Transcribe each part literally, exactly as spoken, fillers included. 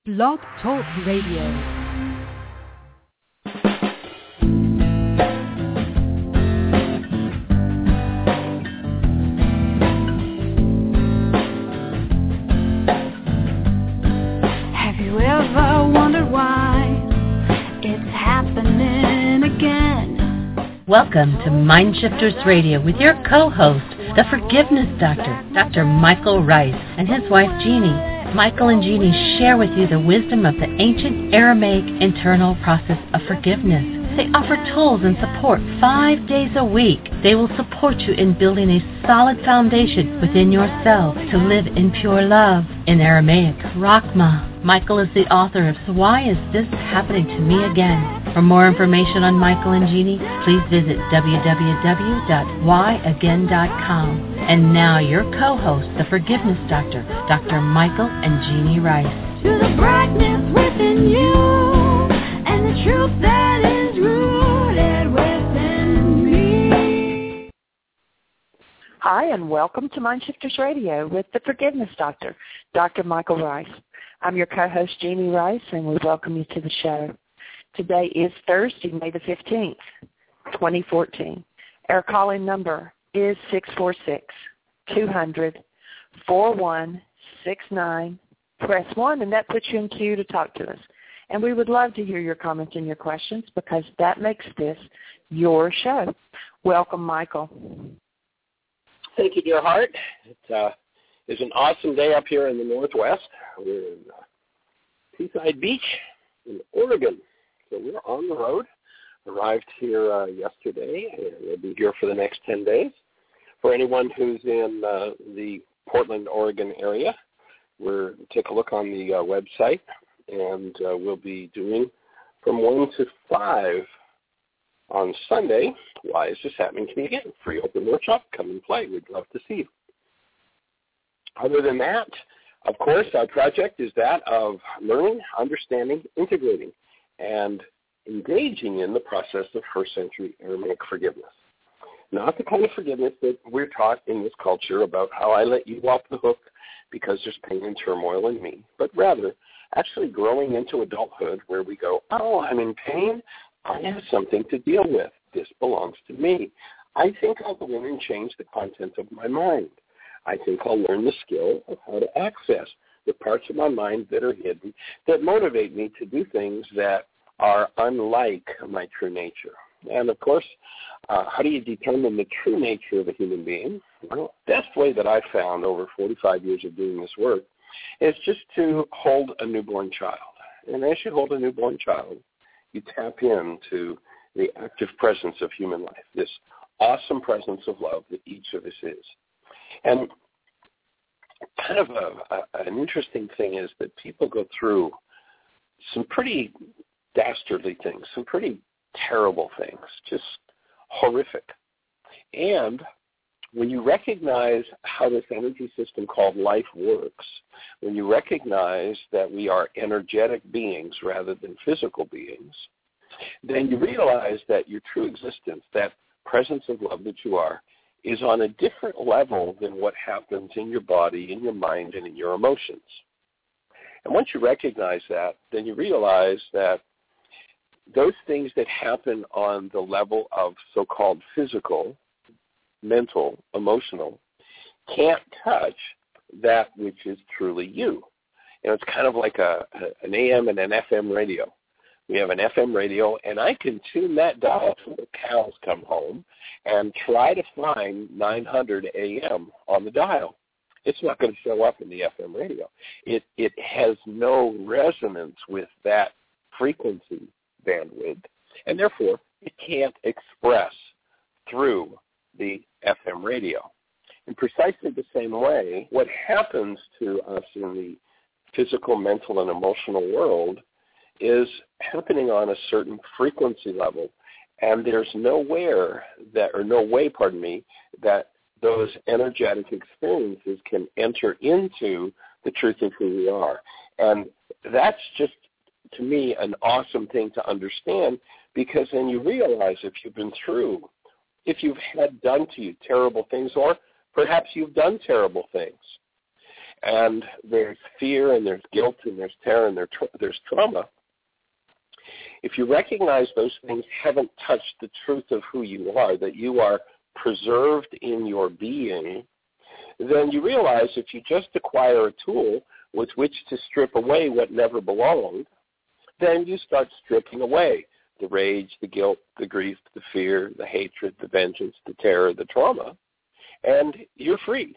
Blog Talk Radio. Welcome to Mindshifters Radio with your co-host, the Forgiveness Doctor, Doctor Michael Ryce, and his wife Jeannie. Michael and Jeannie share with you the wisdom of the ancient Aramaic internal process of forgiveness. They offer tools and support five days a week. They will support you in building a solid foundation within yourself to live in pure love. In Aramaic, Rachma. Michael is the author of So Why Is This Happening to Me Again? For more information on Michael and Jeannie, please visit w w w dot why again dot com. And now your co-host, the Forgiveness Doctor, Doctor Michael and Jeannie Ryce. To the brightness within you and the truth that is rooted within me. Hi, and welcome to Mindshifters Radio with the Forgiveness Doctor, Doctor Michael Ryce. I'm your co-host, Jeannie Ryce, and we welcome you to the show. Today is Thursday, May the fifteenth, twenty fourteen. Our call-in number is six four six, two hundred, four one six nine. Press one, and that puts you in queue to talk to us. And we would love to hear your comments and your questions because that makes this your show. Welcome, Michael. Thank you, dear heart. It uh, is an awesome day up here in the Northwest. We're in uh, Seaside Beach in Oregon. So we're on the road. Arrived here uh, yesterday, and we'll be here for the next ten days. For anyone who's in uh, the Portland, Oregon area, we're take a look on the uh, website, and uh, we'll be doing from one to five on Sunday. Why is this happening to me again? Free open workshop. Come and play. We'd love to see you. Other than that, of course, our project is that of learning, understanding, integrating, and engaging in the process of first century Aramaic forgiveness. Not the kind of forgiveness that we're taught in this culture about how I let you off the hook because there's pain and turmoil in me, but rather actually growing into adulthood where we go, oh, I'm in pain. I have something to deal with. This belongs to me. I think I'll go in and change the content of my mind. I think I'll learn the skill of how to access the parts of my mind that are hidden that motivate me to do things that are unlike my true nature. And, of course, uh, how do you determine the true nature of a human being? Well, the best way that I've found over forty-five years of doing this work is just to hold a newborn child. And as you hold a newborn child, you tap into the active presence of human life, this awesome presence of love that each of us is. And kind of a, a, an interesting thing is that people go through some pretty dastardly things, some pretty terrible things, just horrific. And when you recognize how this energy system called life works, when you recognize that we are energetic beings rather than physical beings, then you realize that your true existence, that presence of love that you are, is on a different level than what happens in your body, in your mind, and in your emotions. And once you recognize that, then you realize that those things that happen on the level of so-called physical, mental, emotional, can't touch that which is truly you. You know, it's kind of like a, a an A M and an F M radio. We have an F M radio, and I can tune that dial till the cows come home and try to find nine hundred A M on the dial. It's not going to show up in the F M radio. It it has no resonance with that frequency bandwidth, and therefore it can't express through the F M radio. In precisely the same way, what happens to us in the physical, mental, and emotional world is happening on a certain frequency level, and there's nowhere that, or no way, pardon me, that those energetic experiences can enter into the truth of who we are. And that's just, to me, an awesome thing to understand, because then you realize if you've been through, if you've had done to you terrible things, or perhaps you've done terrible things, and there's fear, and there's guilt, and there's terror, and there's trauma, if you recognize those things haven't touched the truth of who you are, that you are preserved in your being, then you realize if you just acquire a tool with which to strip away what never belonged, then you start stripping away the rage, the guilt, the grief, the fear, the hatred, the vengeance, the terror, the trauma, and you're free.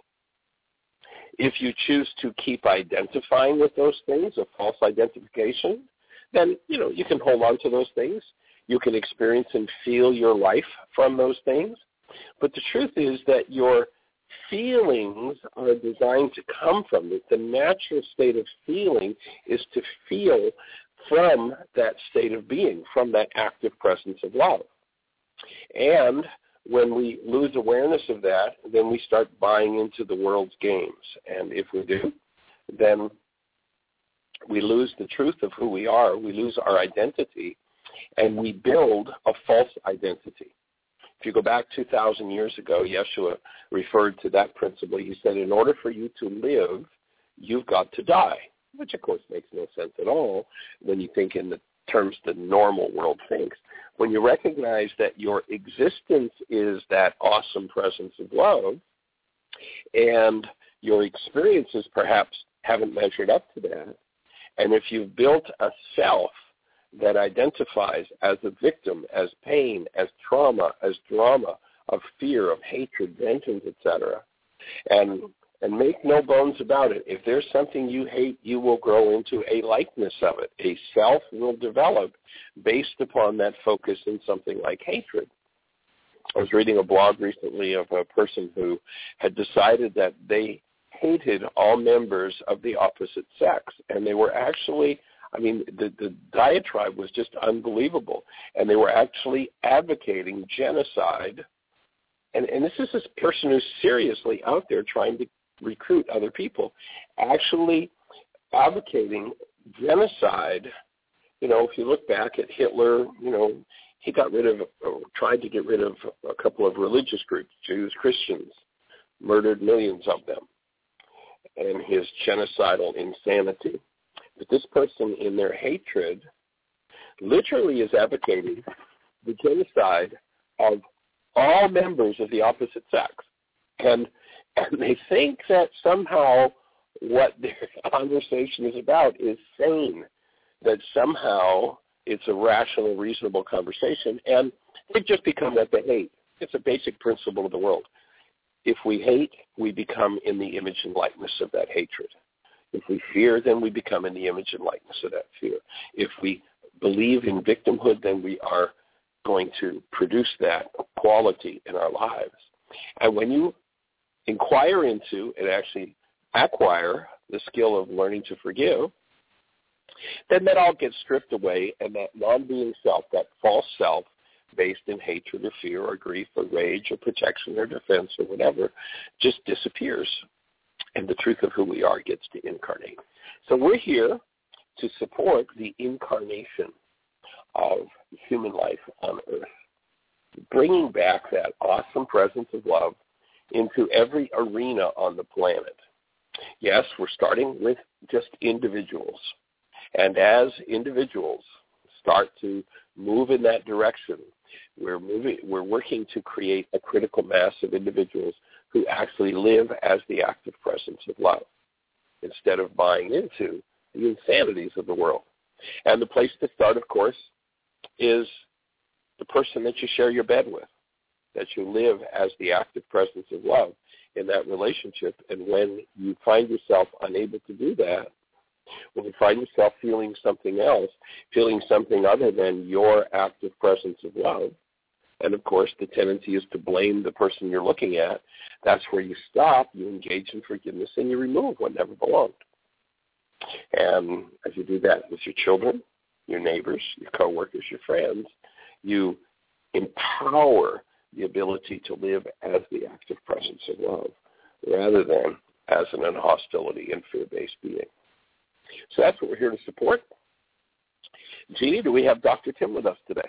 If you choose to keep identifying with those things, a false identification, then, you know, you can hold on to those things. You can experience and feel your life from those things. But the truth is that your feelings are designed to come from it. The natural state of feeling is to feel from that state of being, from that active presence of love. And when we lose awareness of that, then we start buying into the world's games. And if we do, then we lose the truth of who we are. We lose our identity, and we build a false identity. If you go back two thousand years ago, Yeshua referred to that principle. He said, in order for you to live, you've got to die, which, of course, makes no sense at all when you think in the terms the normal world thinks. When you recognize that your existence is that awesome presence of love, and your experiences perhaps haven't measured up to that, and if you've built a self that identifies as a victim, as pain, as trauma, as drama, of fear, of hatred, vengeance, et cetera, and and make no bones about it, if there's something you hate, you will grow into a likeness of it. A self will develop based upon that focus in something like hatred. I was reading a blog recently of a person who had decided that they hated all members of the opposite sex, and they were actually, I mean, the, the diatribe was just unbelievable, and they were actually advocating genocide. And, and this is this person who's seriously out there trying to recruit other people, actually advocating genocide. You know, if you look back at Hitler, you know, he got rid of, or tried to get rid of a couple of religious groups, Jews, Christians, murdered millions of them, and his genocidal insanity. But this person, in their hatred, literally is advocating the genocide of all members of the opposite sex. And, and they think that somehow what their conversation is about is sane, that somehow it's a rational, reasonable conversation, and it just become that they hate. It's a basic principle of the world. If we hate, we become in the image and likeness of that hatred. If we fear, then we become in the image and likeness of that fear. If we believe in victimhood, then we are going to produce that quality in our lives. And when you inquire into and actually acquire the skill of learning to forgive, then that all gets stripped away, and that non-being self, that false self, based in hatred or fear or grief or rage or protection or defense or whatever, just disappears. And the truth of who we are gets to incarnate. So we're here to support the incarnation of human life on earth, bringing back that awesome presence of love into every arena on the planet. Yes, we're starting with just individuals. And as individuals start to move in that direction, we're moving, we're working to create a critical mass of individuals who actually live as the active presence of love, instead of buying into the insanities of the world. And the place to start, of course, is the person that you share your bed with, that you live as the active presence of love in that relationship. And when you find yourself unable to do that, when you find yourself feeling something else, feeling something other than your active presence of love, and of course the tendency is to blame the person you're looking at, that's where you stop, you engage in forgiveness, and you remove what never belonged. And as you do that with your children, your neighbors, your coworkers, your friends, you empower the ability to live as the active presence of love rather than as an hostility and fear-based being. So that's what we're here to support. Jeannie, do we have Doctor Tim with us today?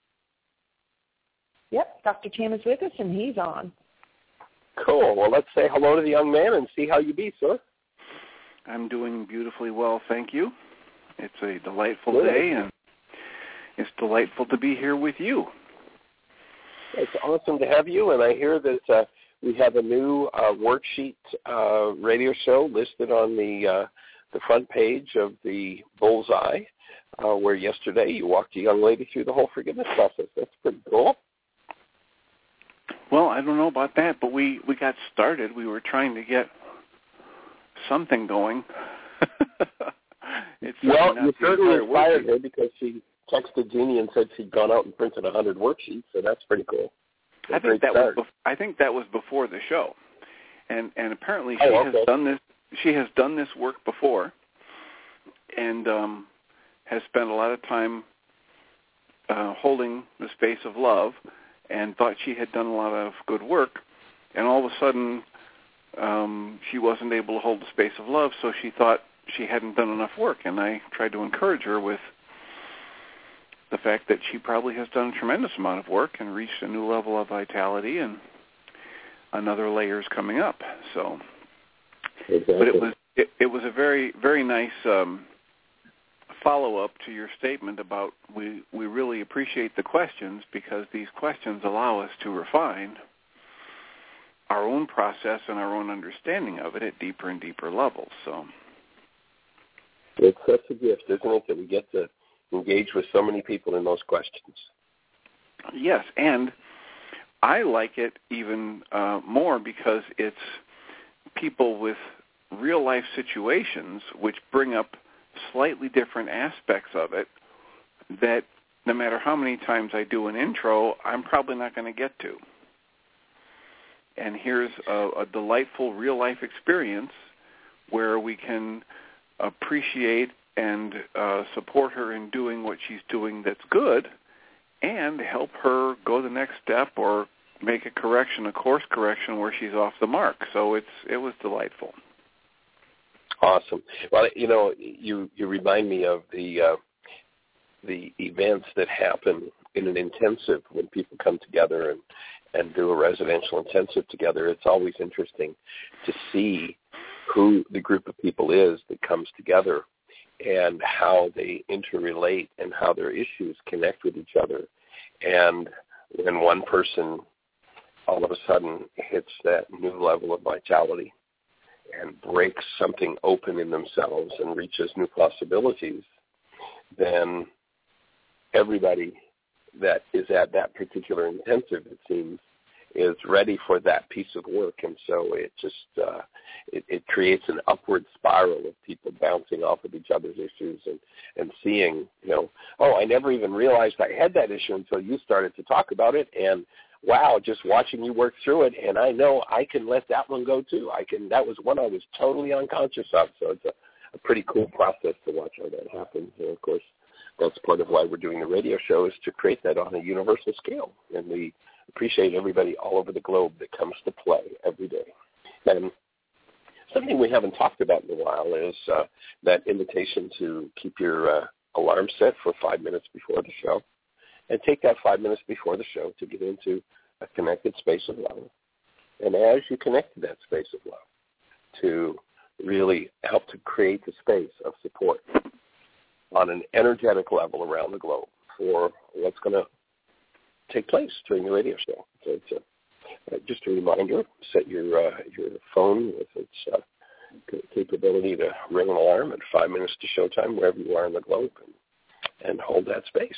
Yep, Doctor Tim is with us, and he's on. Cool. Well, let's say hello to the young man and see how you be, sir. I'm doing beautifully well, thank you. It's a delightful Good. day, and it's delightful to be here with you. It's awesome to have you, and I hear that uh, we have a new uh, worksheet uh, radio show listed on the uh, the front page of the Bullseye, uh, where yesterday you walked a young lady through the whole forgiveness process. That's pretty cool. Well, I don't know about that, but we, we got started. We were trying to get something going. It's well, not you the certainly entire inspired worksheet. her because she texted Jeannie and said she'd gone out and printed one hundred worksheets, so that's pretty cool. I think that was bef- I think that was before the show, and and apparently she oh, okay. has done this. She has done this work before, and um, has spent a lot of time uh, holding the space of love, and thought she had done a lot of good work, and all of a sudden um, she wasn't able to hold the space of love, so she thought she hadn't done enough work, and I tried to encourage her with the fact that she probably has done a tremendous amount of work and reached a new level of vitality, and another layer is coming up. So, exactly. But it was it, it was a very very nice um, follow up to your statement about we we really appreciate the questions because these questions allow us to refine our own process and our own understanding of it at deeper and deeper levels. So. It's such a gift, isn't it, that we get to engage with so many people in those questions. Yes, and I like it even uh, more because it's people with real-life situations which bring up slightly different aspects of it that no matter how many times I do an intro, I'm probably not going to get to. And here's a, a delightful real-life experience where we can appreciate and uh, support her in doing what she's doing that's good and help her go the next step or make a correction, a course correction where she's off the mark. So it's it was delightful. Awesome. Well, you know, you, you remind me of the uh, the events that happen in an intensive when people come together and, and do a residential intensive together. It's always interesting to see who the group of people is that comes together and how they interrelate and how their issues connect with each other. And when one person all of a sudden hits that new level of vitality and breaks something open in themselves and reaches new possibilities, then everybody that is at that particular intensive, it seems, is ready for that piece of work. And so it just uh, it, it creates an upward spiral of people bouncing off of each other's issues and, and seeing, you know, oh, I never even realized I had that issue until you started to talk about it. And wow, just watching you work through it, and I know I can let that one go too. I can. That was one I was totally unconscious of. So it's a, a pretty cool process to watch how that happens. And of course, that's part of why we're doing the radio show, is to create that on a universal scale. And we appreciate everybody all over the globe that comes to play every day. And something we haven't talked about in a while is uh, that invitation to keep your uh, alarm set for five minutes before the show, and take that five minutes before the show to get into a connected space of love. And as you connect to that space of love, to really help to create the space of support on an energetic level around the globe for what's going to take place during the radio show. So it's a, uh, just a reminder, set your uh, your phone with its uh, capability to ring an alarm at five minutes to showtime wherever you are in the globe, and, and hold that space.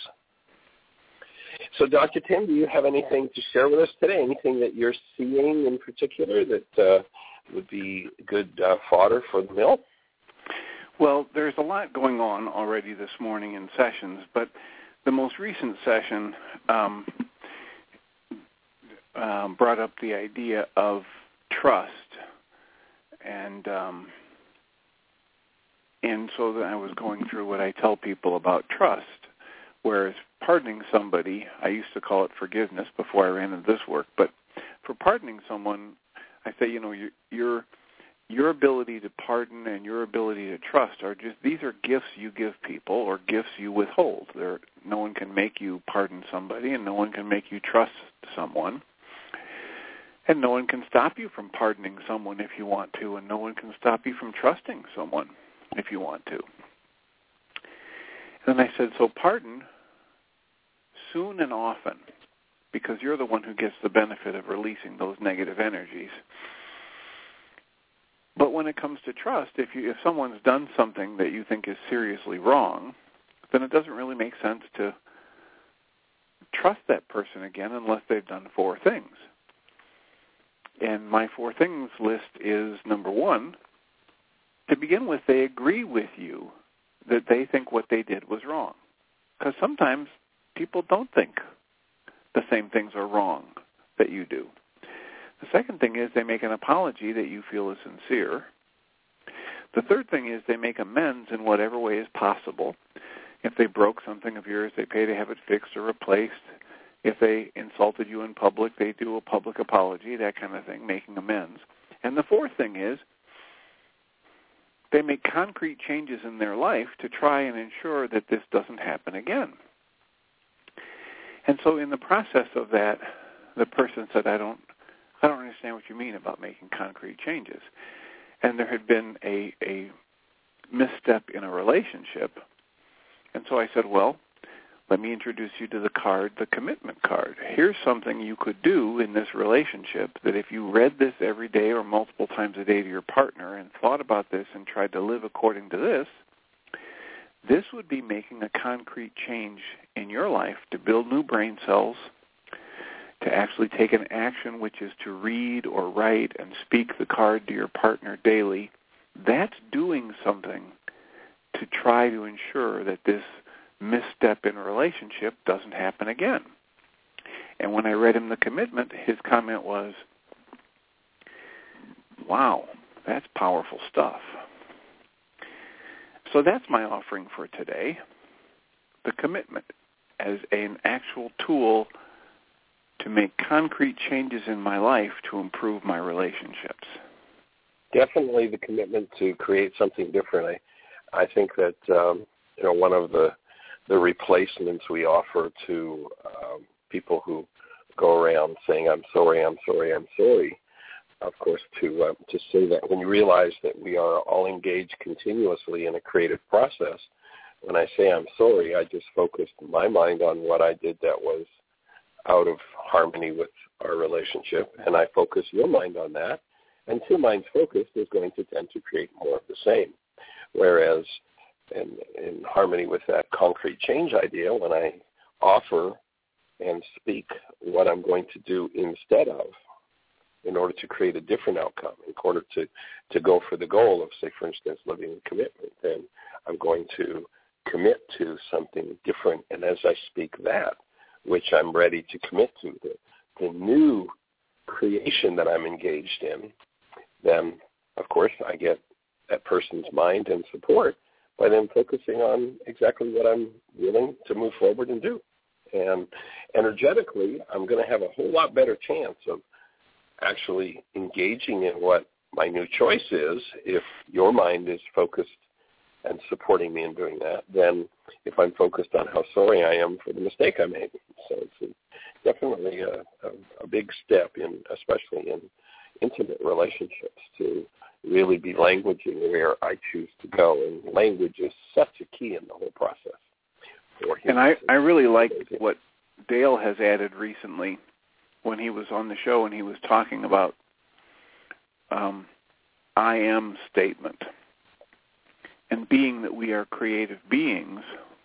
So, Doctor Tim, do you have anything to share with us today? Anything that you're seeing in particular that uh, would be good uh, fodder for the mill? Well, there's a lot going on already this morning in sessions, but the most recent session um, um, brought up the idea of trust, and um, and so then I was going through what I tell people about trust, whereas pardoning somebody, I used to call it forgiveness before I ran into this work, but for pardoning someone, I say, you know, your your your ability to pardon and your ability to trust are just, these are gifts you give people or gifts you withhold. There, no one can make you pardon somebody, and no one can make you trust someone. And no one can stop you from pardoning someone if you want to, and no one can stop you from trusting someone if you want to. And then I said, so pardon soon and often, because you're the one who gets the benefit of releasing those negative energies. But when it comes to trust, if you if someone's done something that you think is seriously wrong, then it doesn't really make sense to trust that person again unless they've done four things. And my four things list is, number one, to begin with, they agree with you that they think what they did was wrong. Because sometimes people don't think the same things are wrong that you do. The second thing is they make an apology that you feel is sincere. The third thing is they make amends in whatever way is possible. If they broke something of yours, they pay to have it fixed or replaced. If they insulted you in public, they do a public apology, that kind of thing, making amends. And the fourth thing is they make concrete changes in their life to try and ensure that this doesn't happen again. And so in the process of that, the person said, I don't I don't understand what you mean about making concrete changes. And there had been a, a misstep in a relationship. And so I said, well, let me introduce you to the card, the commitment card. Here's something you could do in this relationship that if you read this every day or multiple times a day to your partner and thought about this and tried to live according to this, this would be making a concrete change in your life to build new brain cells, to actually take an action, which is to read or write and speak the card to your partner daily. That's doing something to try to ensure that this misstep in a relationship doesn't happen again. And when I read him the commitment, his comment was, wow, that's powerful stuff. So that's my offering for today, the commitment as an actual tool to make concrete changes in my life to improve my relationships. Definitely the commitment to create something different. I, I think that um, you know one of the the replacements we offer to um, people who go around saying, I'm sorry, I'm sorry, I'm sorry, of course, to uh, to say that when you realize that we are all engaged continuously in a creative process, when I say I'm sorry, I just focused my mind on what I did that was out of harmony with our relationship, and I focus your mind on that, and two minds focused is going to tend to create more of the same. Whereas in, in harmony with that concrete change idea, when I offer and speak what I'm going to do instead of, in order to create a different outcome, in order to, to go for the goal of, say, for instance, living in commitment, then I'm going to commit to something different, and as I speak that, which I'm ready to commit to, the, the new creation that I'm engaged in, then, of course, I get that person's mind and support by them focusing on exactly what I'm willing to move forward and do. And energetically, I'm going to have a whole lot better chance of actually engaging in what my new choice is if your mind is focused and supporting me in doing that, than if I'm focused on how sorry I am for the mistake I made. So it's a, definitely a, a, a big step, in, especially in intimate relationships, to really be languaging where I choose to go. And language is such a key in the whole process. And I, I really like what Dale has added recently when he was on the show and he was talking about um, I am statement. And being that we are creative beings,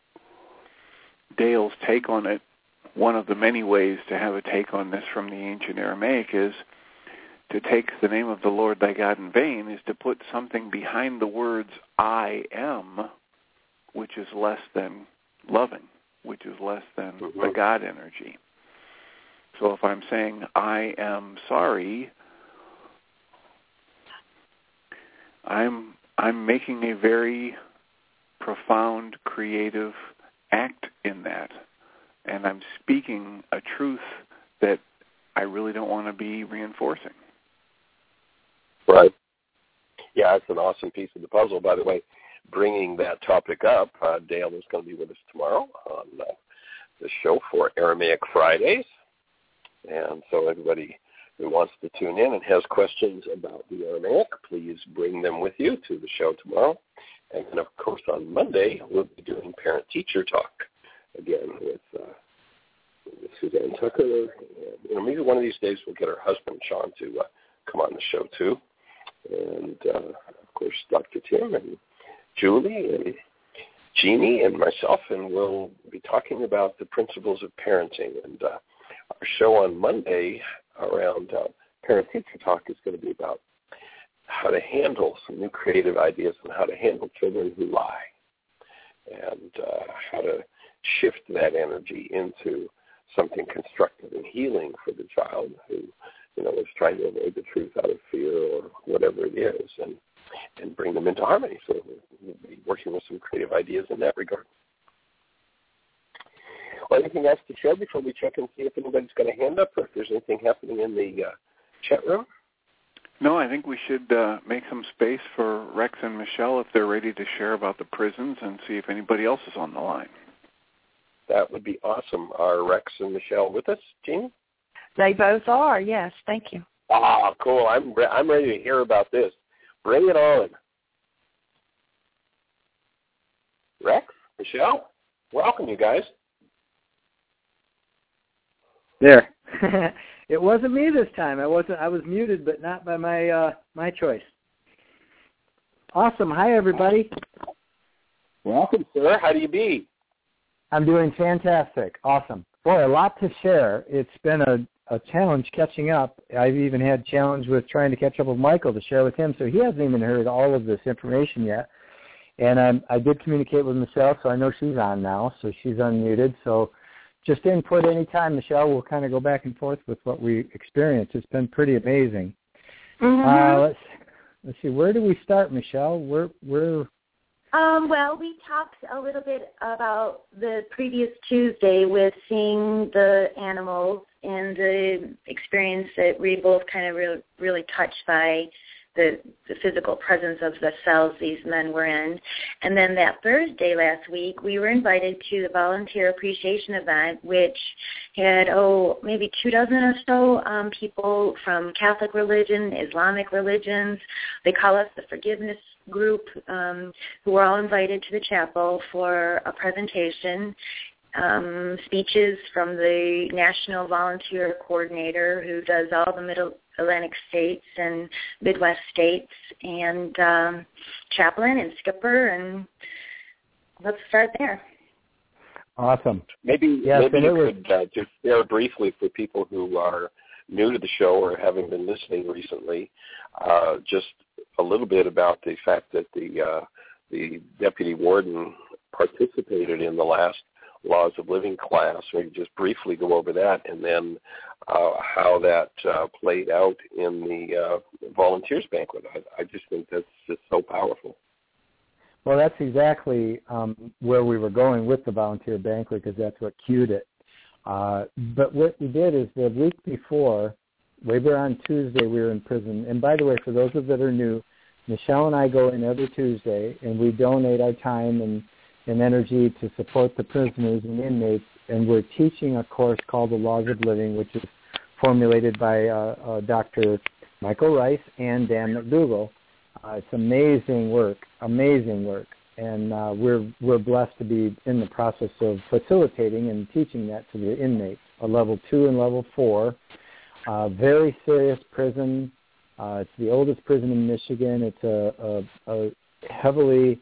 Dale's take on it, one of the many ways to have a take on this from the ancient Aramaic is to take the name of the Lord thy God in vain, is to put something behind the words I am, which is less than loving, which is less than mm-hmm. the God energy. So if I'm saying I am sorry, I'm I'm making a very profound, creative act in that. And I'm speaking a truth that I really don't want to be reinforcing. Right. Yeah, it's an awesome piece of the puzzle. By the way, bringing that topic up, uh, Dale is going to be with us tomorrow on uh, the show for Aramaic Fridays. And so everybody who wants to tune in and has questions about the Aramaic, please bring them with you to the show tomorrow. And then, of course, on Monday, we'll be doing parent-teacher talk again with, uh, with Suzanne Tucker. And, you know, maybe one of these days we'll get her husband, Sean, to uh, come on the show, too. And, uh, of course, Doctor Tim and Julie and Jeannie and myself, and we'll be talking about the principles of parenting. And uh, our show on Monday around uh, parent-teacher talk is going to be about how to handle some new creative ideas on how to handle children who lie, and uh, how to shift that energy into something constructive and healing for the child who, you know, is trying to avoid the truth out of fear or whatever it is, and, and bring them into harmony. So we'll be working with some creative ideas in that regard. Well, anything else to share before we check and see if anybody's got a hand up or if there's anything happening in the uh, chat room? No, I think we should uh, make some space for Rex and Michelle if they're ready to share about the prisons and see if anybody else is on the line. That would be awesome. Are Rex and Michelle with us, Jeannie? They both are, yes. Thank you. Ah, cool. I'm re- I'm ready to hear about this. Bring it on. Rex, Michelle, welcome, you guys. There. It wasn't me this time. I wasn't. I was muted, but not by my uh, my choice. Awesome. Hi, everybody. Welcome, sir. How do you be? I'm doing fantastic. Awesome. Boy, a lot to share. It's been a, a challenge catching up. I've even had challenge with trying to catch up with Michael to share with him, so he hasn't even heard all of this information yet. And I, I did communicate with Michelle, so I know she's on now, so she's unmuted. So just input anytime, Michelle. We'll kind of go back and forth with what we experienced. It's been pretty amazing. Mm-hmm. Uh, let's let's see. Where do we start, Michelle? Where where? Um, well, we talked a little bit about the previous Tuesday with seeing the animals and the experience that we both kind of re- really touched by the, the physical presence of the cells these men were in. And then that Thursday last week, we were invited to the volunteer appreciation event, which had, oh, maybe two dozen or so um, people from Catholic religion, Islamic religions. They call us the Forgiveness Group, um, who were all invited to the chapel for a presentation. Um, speeches from the National Volunteer Coordinator, who does all the Middle Atlantic states and Midwest states, and um, chaplain and skipper, and let's start there. Awesome. Maybe yes, maybe you was... could uh, just share briefly for people who are new to the show or having been listening recently, uh, just a little bit about the fact that the uh, the deputy warden participated in the last Laws of Living class. Maybe just briefly go over that, and then uh, how that uh, played out in the uh, volunteers banquet. I, I just think that's just so powerful. Well, that's exactly um, where we were going with the volunteer banquet, because that's what cued it. Uh, but what we did is the week before, way back on Tuesday, we were in prison. And by the way, for those of that are new, Michelle and I go in every Tuesday, and we donate our time and and energy to support the prisoners and inmates, and we're teaching a course called The Laws of Living, which is formulated by uh, uh, Doctor Michael Rice and Dan McDougall. Uh, it's amazing work, amazing work, and uh, we're we're blessed to be in the process of facilitating and teaching that to the inmates, a level two and level four. Uh, very serious prison. Uh, it's the oldest prison in Michigan. It's a, a, a heavily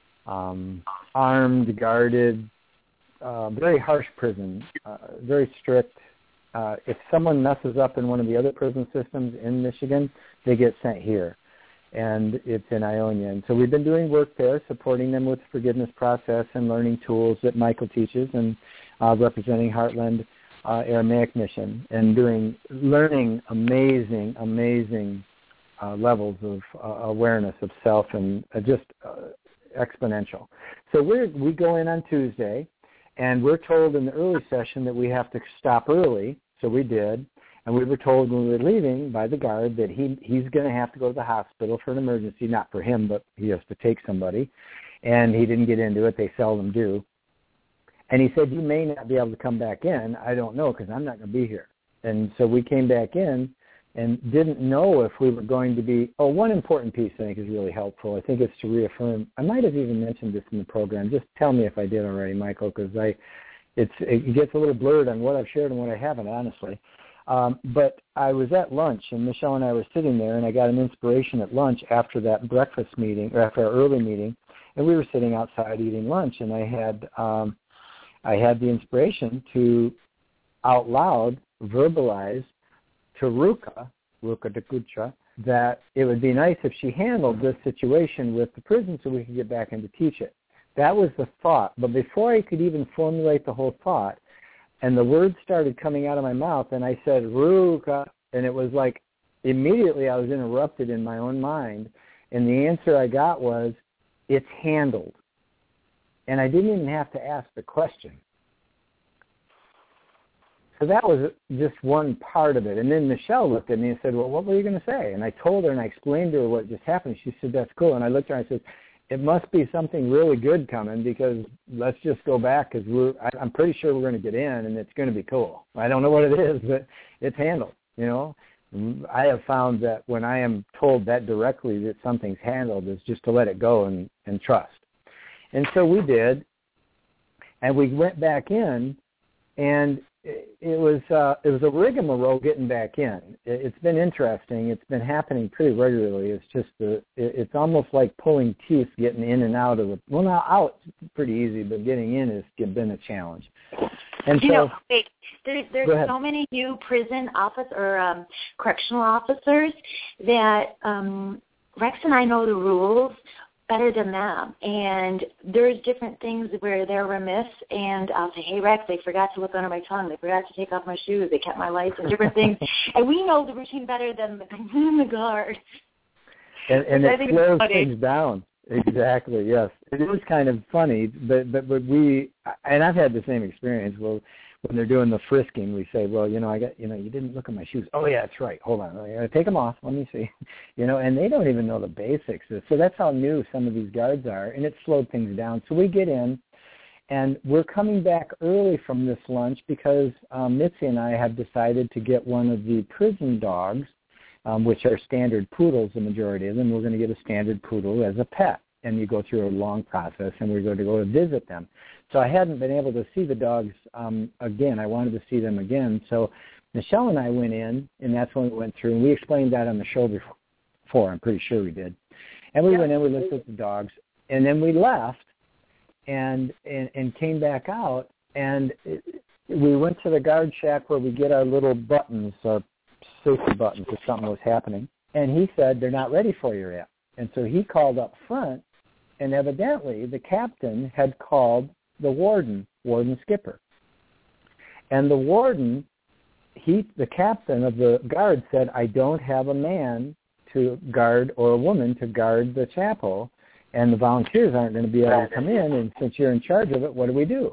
Um, armed, guarded, uh, very harsh prison, uh, very strict. Uh, if someone messes up in one of the other prison systems in Michigan, they get sent here, and it's in Ionia. And so we've been doing work there, supporting them with the forgiveness process and learning tools that Michael teaches, and uh, representing Heartland uh, Aramaic Mission, and doing learning amazing, amazing uh, levels of uh, awareness of self, and uh, just uh, exponential. So we we go in on Tuesday, and we're told in the early session that we have to stop early, so we did, and we were told when we were leaving by the guard that he he's going to have to go to the hospital for an emergency, not for him, but he has to take somebody, and he didn't get into it. They seldom do. And he said, you may not be able to come back in. I don't know, because I'm not going to be here. And so we came back in, and didn't know if we were going to be, oh, one important piece I think is really helpful. I think it's to reaffirm, I might have even mentioned this in the program. Just tell me if I did already, Michael, because I, it's, it gets a little blurred on what I've shared and what I haven't, honestly. Um, but I was at lunch, and Michelle and I were sitting there, and I got an inspiration at lunch after that breakfast meeting, or after our early meeting, and we were sitting outside eating lunch, and I had um, I had the inspiration to out loud verbalize to Ruka, Ruka Dakucha, that it would be nice if she handled this situation with the prison so we could get back in to teach it. That was the thought. But before I could even formulate the whole thought, and the words started coming out of my mouth, and I said, Ruka, and it was like immediately I was interrupted in my own mind, and the answer I got was, it's handled. And I didn't even have to ask the question. So that was just one part of it. And then Michelle looked at me and said, well, what were you going to say? And I told her and I explained to her what just happened. She said, that's cool. And I looked at her and I said, it must be something really good coming because let's just go back because we're, I, I'm pretty sure we're going to get in and it's going to be cool. I don't know what it is, but it's handled, you know. I have found that when I am told that directly that something's handled is just to let it go and, and trust. And so we did, and we went back in, and it, it was uh, it was a rigmarole getting back in. It, it's been interesting. It's been happening pretty regularly. It's just a, it, it's almost like pulling teeth getting in and out of the, well, now out pretty easy, but getting in has been a challenge. And you so, know, wait, there, there's so many new prison office or um, correctional officers that um, Rex and I know the rules better than them. And there's different things where they're remiss, and I'll say, hey, Rex, they forgot to look under my tongue. They forgot to take off my shoes. They kept my license, different things. And we know the routine better than the, than the guard. And, and it slows things down. Exactly, yes. It is kind of funny, but, but but we, and I've had the same experience. Well, when they're doing the frisking, we say, well, you know, I got, you know, you didn't look at my shoes. Oh, yeah, that's right. Hold on. I gotta take them off. Let me see. You know, and they don't even know the basics. So that's how new some of these guards are, and it slowed things down. So we get in, and we're coming back early from this lunch because um, Mitzi and I have decided to get one of the prison dogs, Um, which are standard poodles, the majority of them. We're going to get a standard poodle as a pet, and you go through a long process, and we're going to go to visit them. So I hadn't been able to see the dogs um, again. I wanted to see them again. So Michelle and I went in, and that's when we went through, and we explained that on the show before. I'm pretty sure we did. And we yeah. went in, we looked at the dogs, and then we left and and, and came back out, and it, we went to the guard shack where we get our little buttons, our safety buttons if something was happening. And he said, they're not ready for you yet. And so he called up front, and evidently the captain had called the warden, Warden Skipper. And the warden, he, the captain of the guard said, I don't have a man to guard or a woman to guard the chapel, and the volunteers aren't going to be able to come in, and since you're in charge of it, what do we do?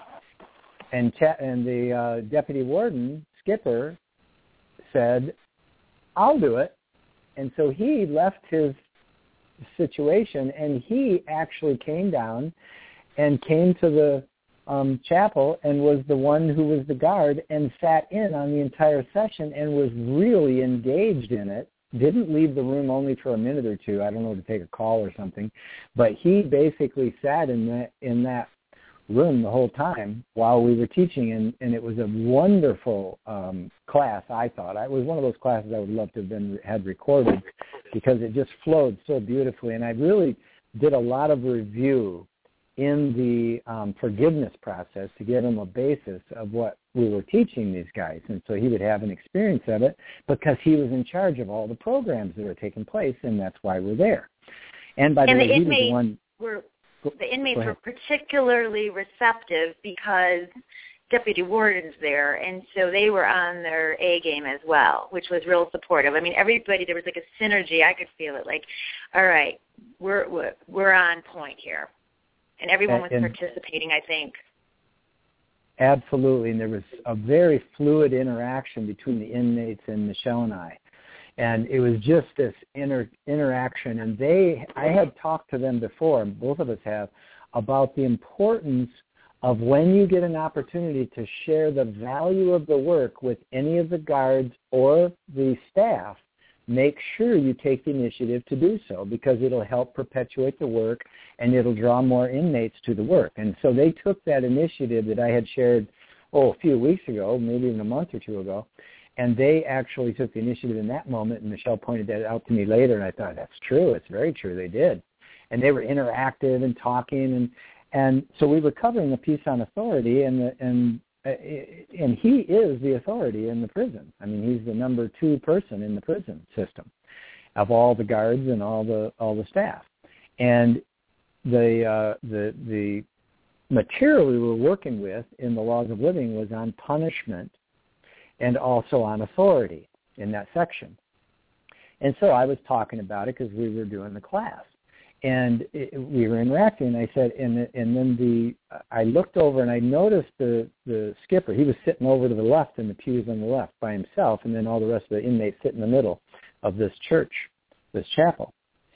And, cha- and the uh, deputy warden, Skipper, said, I'll do it. And so he left his situation, and he actually came down and came to the um, chapel and was the one who was the guard and sat in on the entire session and was really engaged in it. Didn't leave the room only for a minute or two, I don't know, to take a call or something, but he basically sat in that in that room the whole time while we were teaching, and, and it was a wonderful um, class, I thought. It was one of those classes I would love to have been had recorded because it just flowed so beautifully, and I really did a lot of review in the um, forgiveness process to give him a basis of what we were teaching these guys, and so he would have an experience of it because he was in charge of all the programs that were taking place, and that's why we're there. And by the and way, the he was the one... Were- The inmates were particularly receptive because deputy warden's there, and so they were on their A game as well, which was real supportive. I mean, everybody, there was like a synergy. I could feel it. Like, all right, we're we're, we're on point here, and everyone was and, participating, I think. Absolutely, and there was a very fluid interaction between the inmates and Michelle and I. And it was just this inter- interaction. And they, I had talked to them before, both of us have, about the importance of when you get an opportunity to share the value of the work with any of the guards or the staff, make sure you take the initiative to do so, because it'll help perpetuate the work and it'll draw more inmates to the work. And so they took that initiative that I had shared, oh, a few weeks ago, maybe even a month or two ago, and they actually took the initiative in that moment, and Michelle pointed that out to me later, and I thought, that's true. It's very true. They did. And they were interactive and talking, and and so we were covering the piece on authority, and the, and and he is the authority in the prison. I mean, he's the number two person in the prison system of all the guards and all the all the staff. And the uh, the the material we were working with in the Laws of Living was on punishment and also on authority in that section. And so I was talking about it because we were doing the class. And it, we were interacting, and I said, and, and then the I looked over and I noticed the, the skipper. He was sitting over to the left in the pews on the left by himself, and then all the rest of the inmates sit in the middle of this church, this chapel.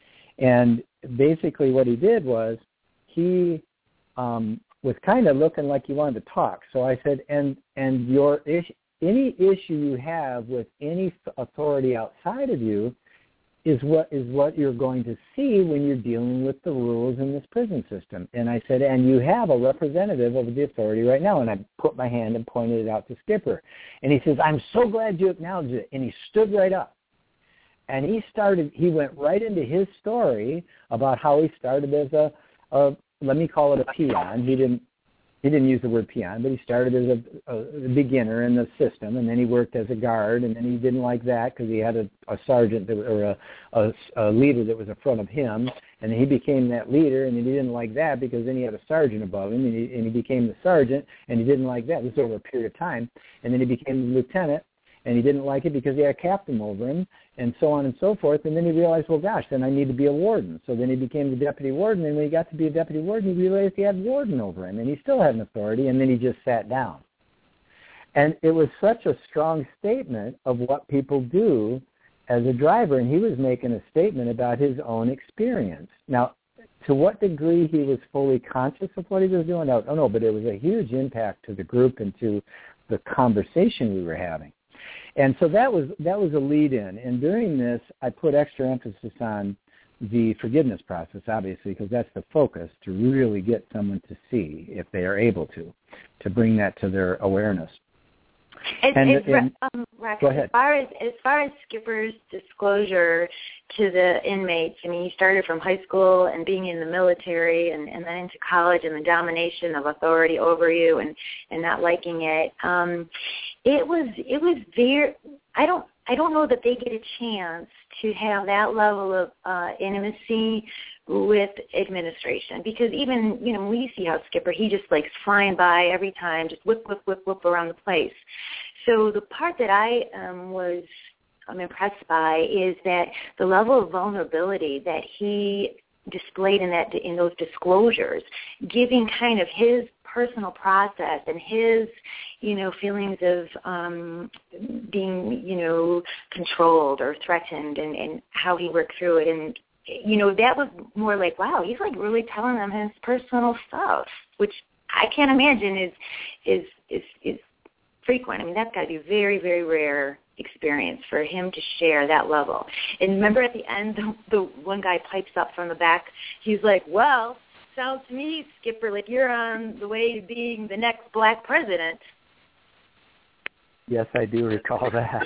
And basically what he did was he um, was kind of looking like he wanted to talk. So I said, and and your issue, any issue you have with any authority outside of you is what is what you're going to see when you're dealing with the rules in this prison system. And I said, and you have a representative of the authority right now. And I put my hand and pointed it out to Skipper. And he says, I'm so glad you acknowledged it. And he stood right up. And he started, he went right into his story about how he started as a, a let me call it a peon. He didn't He didn't use the word peon, but he started as a, a beginner in the system, and then he worked as a guard, and then he didn't like that because he had a, a sergeant that, or a, a, a leader that was in front of him, and then he became that leader, and then he didn't like that because then he had a sergeant above him, and he, and he became the sergeant, and he didn't like that. This was over a period of time, and then he became the lieutenant, and he didn't like it because he had a captain over him, and so on and so forth. And then he realized, well, gosh, then I need to be a warden. So then he became the deputy warden, and when he got to be a deputy warden, he realized he had warden over him, and he still had an authority, and then he just sat down. And it was such a strong statement of what people do as a driver, and he was making a statement about his own experience. Now, to what degree he was fully conscious of what he was doing, I don't know, but it was a huge impact to the group and to the conversation we were having. And so that was that was a lead-in. And during this, I put extra emphasis on the forgiveness process, obviously, because that's the focus, to really get someone to see, if they are able to, to bring that to their awareness. And, and, and, and um, Rex, go ahead. As far as, as far as Skipper's disclosure to the inmates, I mean, he started from high school and being in the military and, and then into college and the domination of authority over you and, and not liking it. Um, it was it was very. I don't I don't know that they get a chance to have that level of uh, intimacy with administration, because even, you know, we see how Skipper, he just like flying by every time, just whip, whip, whip, whip around the place. So the part that I um, was I'm impressed by is that the level of vulnerability that he displayed in that in those disclosures, giving kind of his personal process and his, you know, feelings of um, being, you know, controlled or threatened, and, and how he worked through it. And, you know, that was more like, wow, he's like really telling them his personal stuff, which I can't imagine is is is, is frequent. I mean, that's got to be a very, very rare experience for him to share that level. And remember at the end, the, the one guy pipes up from the back. He's like, well, sounds to me, Skipper, like you're on the way to being the next black president. Yes, I do recall that.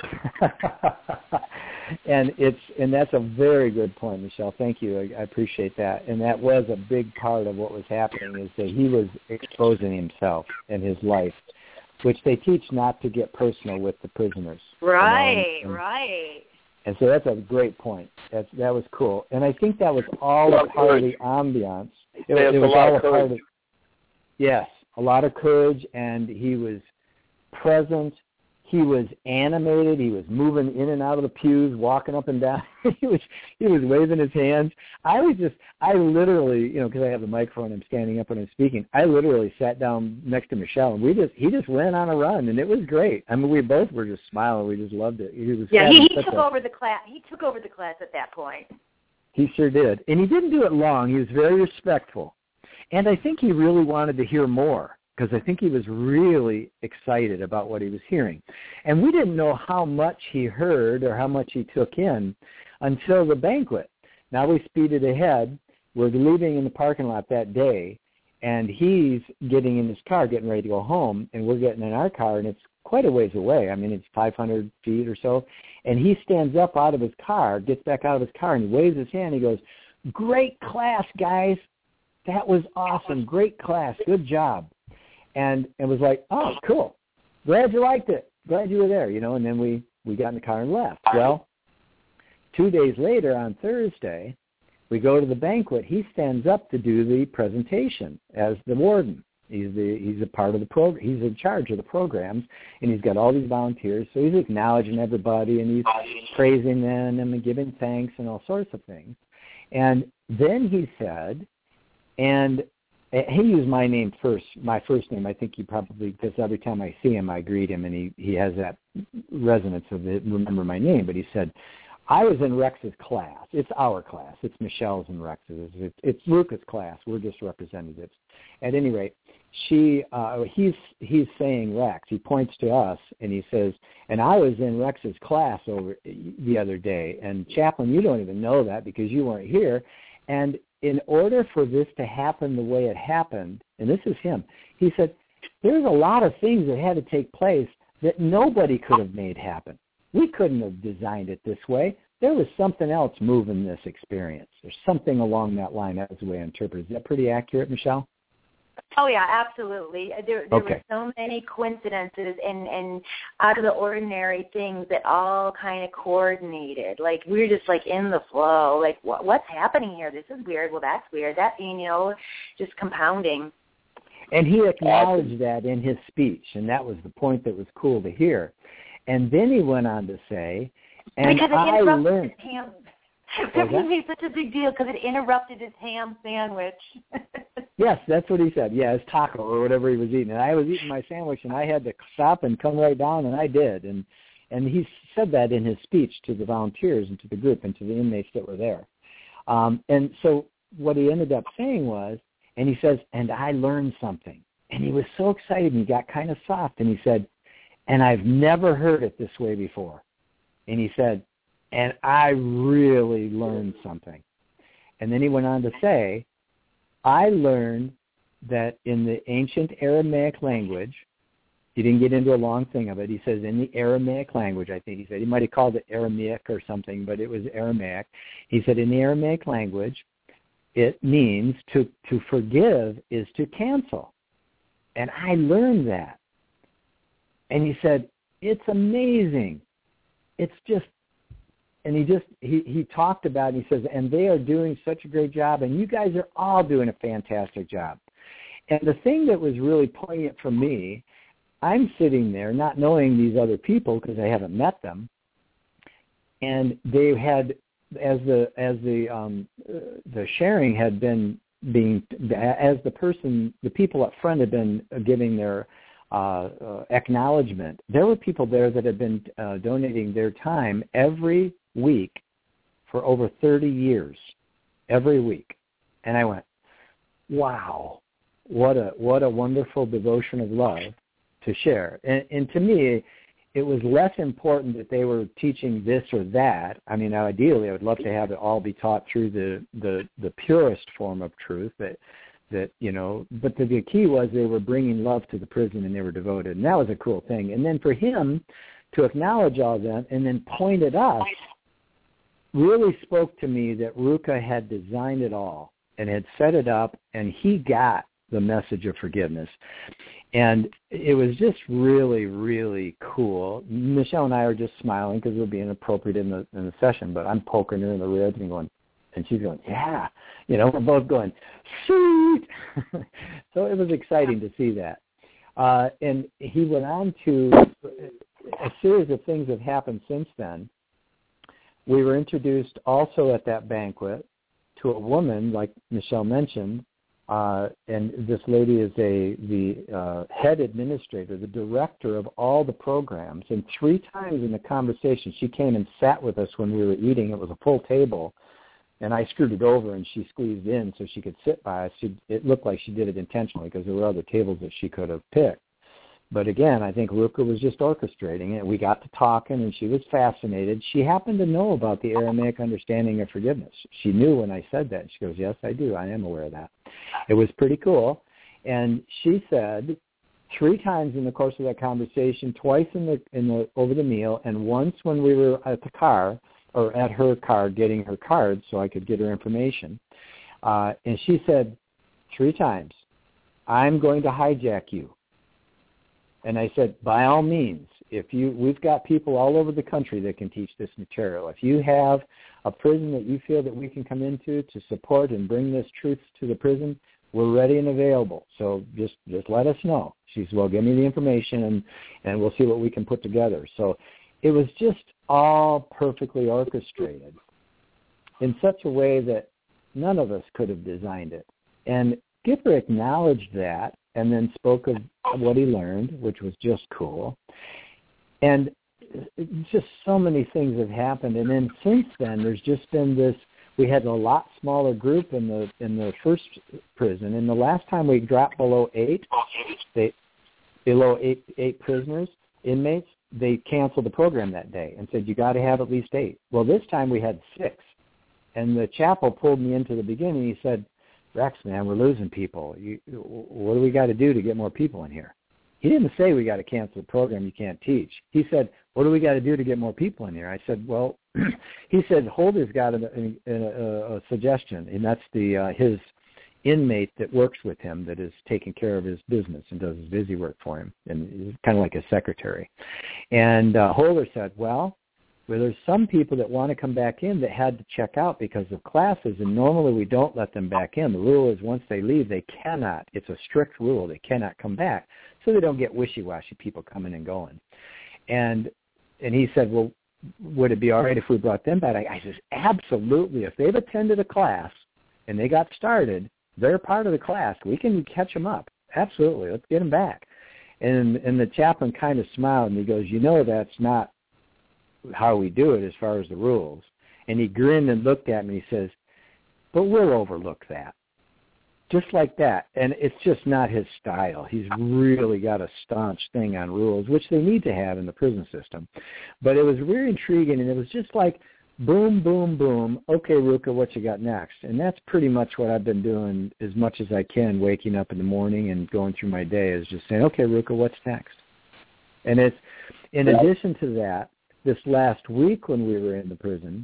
and it's and that's a very good point, Michelle. Thank you. I, I appreciate that. And that was a big part of what was happening, is that he was exposing himself and his life, which they teach not to get personal with the prisoners. Right, you know, and, right. And so that's a great point. That's, that was cool. And I think that was all a part of the ambiance. It, it was a lot all of a part courage. of, yes, a lot of courage, and he was present. He was animated. He was moving in and out of the pews, walking up and down. he was he was waving his hands. I was just, I literally, you know, because I have the microphone, I'm standing up when I'm speaking. I literally sat down next to Michelle, and we just, he just went on a run, and it was great. I mean, we both were just smiling. We just loved it. He was yeah, he, he took a, over the class. He took over the class at that point. He sure did, and he didn't do it long. He was very respectful, and I think he really wanted to hear more. because I think he was really excited about what he was hearing. And we didn't know how much he heard or how much he took in until the banquet. Now we speeded ahead. We're leaving in the parking lot that day, and he's getting in his car, getting ready to go home, and we're getting in our car, and it's quite a ways away. I mean, it's five hundred feet or so. And he stands up out of his car, gets back out of his car, and he waves his hand. He goes, "Great class, guys. That was awesome. Great class. Good job." And it was like, "Oh, cool. Glad you liked it. Glad you were there," you know. And then we, we got in the car and left. Well, two days later on Thursday, we go to the banquet. He stands up to do the presentation as the warden. He's the he's a part of the program. He's in charge of the programs, and he's got all these volunteers. So he's acknowledging everybody, and he's praising them and giving thanks and all sorts of things. And then he said, and he used my name first, my first name. I think he probably, because every time I see him, I greet him, and he, he has that resonance of it, remember my name. But he said, "I was in Rex's class. It's our class. It's Michelle's and Rex's. It's, it's Ruka's class. We're just representatives." At any rate, she uh, he's he's saying Rex. He points to us and he says, "And I was in Rex's class over the other day. And Chaplain, you don't even know that because you weren't here. And in order for this to happen the way it happened," and this is him, he said, "there's a lot of things that had to take place that nobody could have made happen. We couldn't have designed it this way. There was something else moving this experience. There's something along that line." That's the way I interpret it. Is that pretty accurate, Michelle? Oh, yeah, absolutely. There, there Okay. were so many coincidences and, and out of the ordinary things that all kind of coordinated. Like, we were just, like, in the flow. Like, what, what's happening here? This is weird. Well, that's weird. That, you know, just compounding. And he acknowledged that in his speech, and that was the point that was cool to hear. And then he went on to say, and because it I interrupted learned... his ham. What was It made such a big deal because it interrupted his ham sandwich. Yes, that's what he said. Yeah, his taco or whatever he was eating. And I was eating my sandwich, and I had to stop and come right down, and I did. And and he said that in his speech to the volunteers and to the group and to the inmates that were there. Um, and so what he ended up saying was, and he says, "And I learned something." And he was so excited, and he got kind of soft, and he said, "And I've never heard it this way before." And he said, "And I really learned something." And then he went on to say, "I learned that in the ancient Aramaic language," he didn't get into a long thing of it, he says in the Aramaic language, I think he said, he might have called it Aramaic or something, but it was Aramaic. He said in the Aramaic language, it means to, to forgive is to cancel. And I learned that. And he said, it's amazing. It's just, and he just, he, he talked about it, he says, and they are doing such a great job, and you guys are all doing a fantastic job. And the thing that was really poignant for me, I'm sitting there not knowing these other people because I haven't met them, and they had, as the as the um, the sharing had been being, as the person, the people up front had been giving their uh, uh, acknowledgement, there were people there that had been uh, donating their time every week for over thirty years, every week. And I went, wow, what a what a wonderful devotion of love to share. And, and to me, it was less important that they were teaching this or that. I mean, ideally, I would love to have it all be taught through the, the, the purest form of truth that, that, you know, but the, the key was they were bringing love to the prison and they were devoted. And that was a cool thing. And then for him to acknowledge all that and then point at us really spoke to me that Ruka had designed it all and had set it up, and he got the message of forgiveness. And it was just really, really cool. Michelle and I are just smiling because it would be inappropriate in the in the session, but I'm poking her in the ribs and going, and she's going, yeah. You know, we're both going, sweet. So it was exciting to see that. Uh, and he went on to, a series of things have happened since then. We were introduced also at that banquet to a woman, like Michelle mentioned, Uh, and this lady is a the uh, head administrator, the director of all the programs. And three times in the conversation, she came and sat with us when we were eating. It was a full table. and I screwed it over, and she squeezed in so she could sit by us. She, it looked like she did it intentionally because there were other tables that she could have picked. But again, I think Ruka was just orchestrating it. We got to talking, and she was fascinated. She happened to know about the Aramaic understanding of forgiveness. She knew when I said that. She goes, yes, I do. I am aware of that. It was pretty cool. And she said three times in the course of that conversation, twice in the in the over the meal, and once when we were at the car, or at her car getting her cards so I could get her information. Uh, and she said three times, I'm going to hijack you. And I said, by all means, if you, we've got people all over the country that can teach this material. If you have a prison that you feel that we can come into to support and bring this truth to the prison, we're ready and available. So just just let us know. She said, well, give me the information, and, and we'll see what we can put together. So it was just all perfectly orchestrated in such a way that none of us could have designed it. And Gipper acknowledged that and then spoke of what he learned, which was just cool. And just so many things have happened. And then since then, there's just been this, we had a lot smaller group in the in the first prison. And the last time we dropped below eight, they, below eight, eight prisoners, inmates, they canceled the program that day and said, you got to have at least eight. Well, this time we had six. And the chapel pulled me into the beginning. He said, Rex, man, we're losing people. You, what do we got to do to get more people in here? He didn't say we got to cancel the program, you can't teach. He said, what do we got to do to get more people in here? I said, well, he said, Holder's got a, a, a, a suggestion, and that's the uh, his inmate that works with him that is taking care of his business and does his busy work for him, and is kind of like a secretary. And uh, Holder said, well, well, there's some people that want to come back in that had to check out because of classes, and normally we don't let them back in. The rule is once they leave, they cannot. It's a strict rule. They cannot come back, so they don't get wishy-washy people coming and going. And and he said, well, would it be all right if we brought them back? I, I said, absolutely. If they've attended a class and they got started, they're part of the class. We can catch them up. Absolutely. Let's get them back. And and the chaplain kind of smiled, and he goes, you know, that's not how we do it as far as the rules. And he grinned and looked at me and he says, but we'll overlook that. Just like that. And it's just not his style. He's really got a staunch thing on rules, which they need to have in the prison system. But it was very intriguing, and it was just like, boom, boom, boom. Okay, Ruka, what you got next? And that's pretty much what I've been doing as much as I can, waking up in the morning and going through my day, is just saying, okay, Ruka, what's next? And it's, in addition to that, this last week when we were in the prison,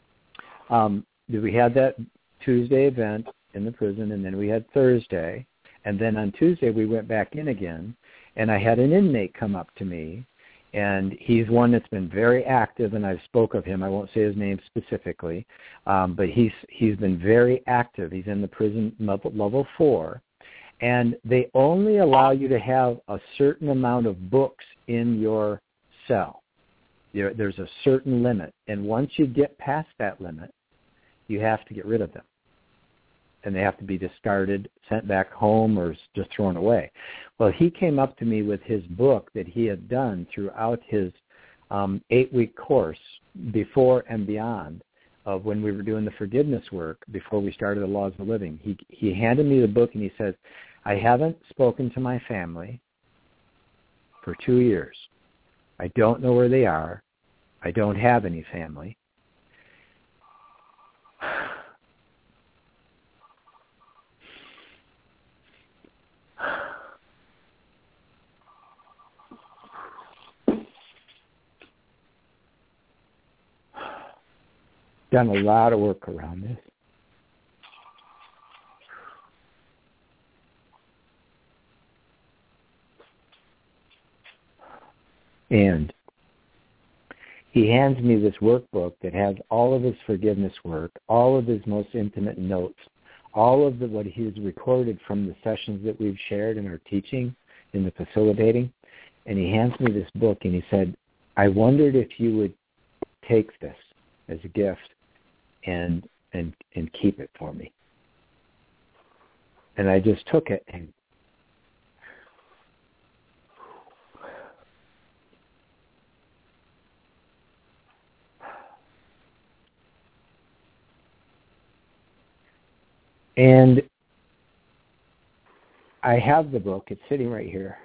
um, we had that Tuesday event in the prison, and then we had Thursday, and then on Tuesday we went back in again, and I had an inmate come up to me, and he's one that's been very active, and I've spoke of him. I won't say his name specifically, um, but he's he's been very active. He's in the prison level, level four, and they only allow you to have a certain amount of books in your cell. There, there's a certain limit, and once you get past that limit, you have to get rid of them. And they have to be discarded, sent back home, or just thrown away. Well, he came up to me with his book that he had done throughout his um, eight-week course before and beyond of when we were doing the forgiveness work before we started the Laws of Living. He, he handed me the book, and he says, I haven't spoken to my family for two years. I don't know where they are. I don't have any family. Done a lot of work around this. And he hands me this workbook that has all of his forgiveness work, all of his most intimate notes, all of the, what he's recorded from the sessions that we've shared in our teaching, in the facilitating. And he hands me this book, and he said, I wondered if you would take this as a gift and and and keep it for me. And I just took it, and And I have the book. It's sitting right here.